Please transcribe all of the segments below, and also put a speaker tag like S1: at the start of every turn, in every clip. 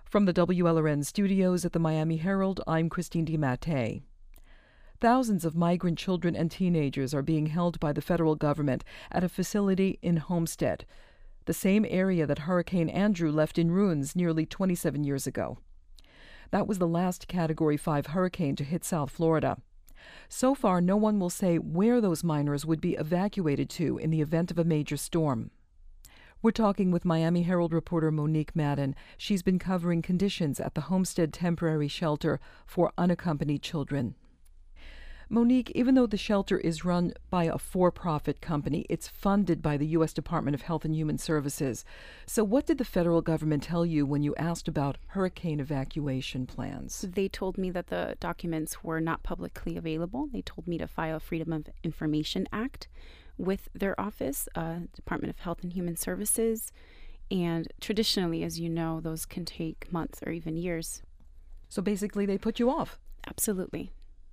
S1: From the WLRN studios at the Miami Herald, I'm Christine DiMattei. Thousands of migrant children and teenagers are being held by the federal government at a facility in Homestead, the same area that Hurricane Andrew left in ruins nearly 27 years ago. That was the last Category 5 hurricane to hit South Florida. So far, no one will say where those minors would be evacuated to in the event of a major storm. We're talking with Miami Herald reporter Monique Madden. She's been covering conditions at the Homestead Temporary Shelter for Unaccompanied Children. Monique, even though the shelter is run by a for-profit company, it's funded by the U.S. Department of Health and Human Services. So what did the federal government tell you when you asked about hurricane evacuation plans?
S2: They told me that the documents were not publicly available. They told me to file a Freedom of Information Act with their office, Department of Health and Human Services. And traditionally, as you know, those can take months or even years.
S1: So basically, they put you off?
S2: Absolutely.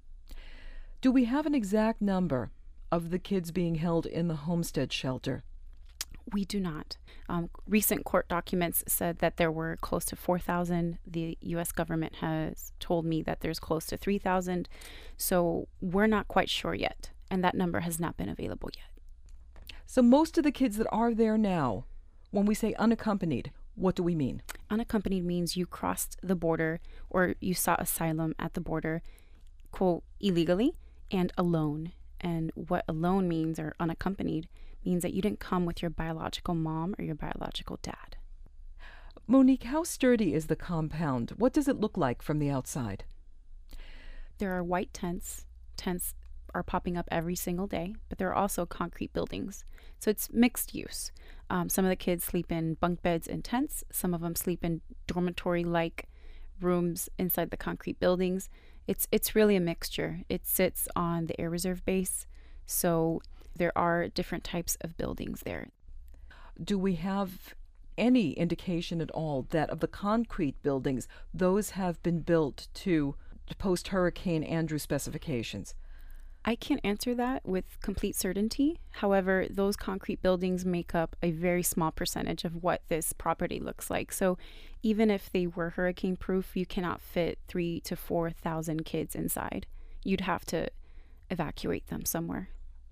S1: Do we have an exact number of the kids being held in the Homestead shelter?
S2: We do not. Recent court documents said that there were close to 4,000. The U.S. government has told me that there's close to 3,000. So we're not quite sure yet, and that number has not been available yet.
S1: So most of the kids that are there now, when we say unaccompanied, what do we mean?
S2: Unaccompanied means you crossed the border or you sought asylum at the border, quote, illegally, and alone. And what alone means, or unaccompanied, means that you didn't come with your biological mom or your biological dad.
S1: Monique, how sturdy is the compound? What does it look like from the outside?
S2: There are white tents. Tents are popping up every single day, but there are also concrete buildings. So it's mixed use. Some of the kids sleep in bunk beds and tents. Some of them sleep in dormitory-like rooms inside the concrete buildings. It's really a mixture. It sits on the Air Reserve Base, so there are different types of buildings there.
S1: Do we have any indication at all that of the concrete buildings, those have been built to post-Hurricane Andrew specifications?
S2: I can't answer that with complete certainty. However, those concrete buildings make up a very small percentage of what this property looks like. So even if they were hurricane proof, you cannot fit 3,000 to 4,000 kids inside. You'd have to evacuate them somewhere.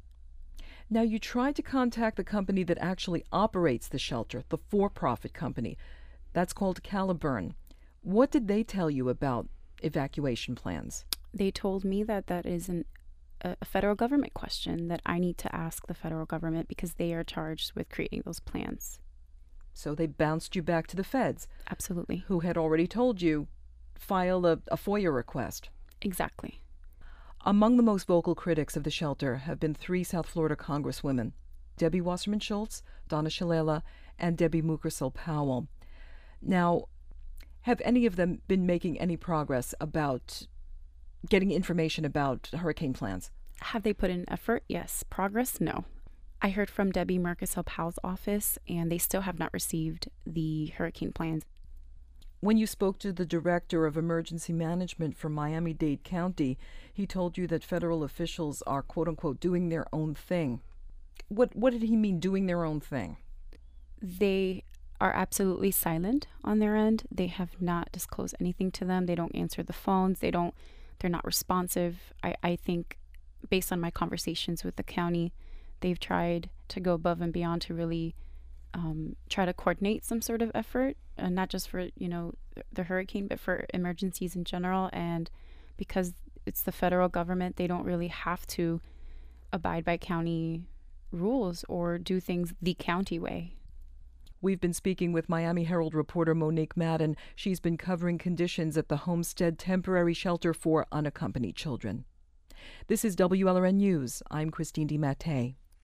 S1: Now, you tried to contact the company that actually operates the shelter, the for-profit company. That's called Caliburn. What did they tell you about evacuation plans?
S2: They told me that that is a federal government question that I need to ask the federal government because they are charged with creating those plans.
S1: So they bounced you back to the feds?
S2: Absolutely.
S1: Who had already told you, file a FOIA request.
S2: Exactly.
S1: Among the most vocal critics of the shelter have been 3 South Florida Congresswomen, Debbie Wasserman Schultz, Donna Shalala, and Debbie Mukersel Powell. Now, have any of them been making any progress about getting information about hurricane plans?
S2: Have they put in effort? Yes. Progress? No. I heard from Debbie Mukersel Powell's office, and they still have not received the hurricane plans.
S1: When you spoke to the Director of Emergency Management for Miami-Dade County, he told you that federal officials are, quote-unquote, doing their own thing. What did he mean, doing their own thing?
S2: They are absolutely silent on their end. They have not disclosed anything to them. They don't answer the phones. They're not responsive. I think based on my conversations with the county, they've tried to go above and beyond to really try to coordinate some sort of effort, not just for, the hurricane, but for emergencies in general. And because it's the federal government, they don't really have to abide by county rules or do things the county way.
S1: We've been speaking with Miami Herald reporter Monique Madden. She's been covering conditions at the Homestead Temporary Shelter for Unaccompanied Children. This is WLRN News. I'm Christine DiMattei.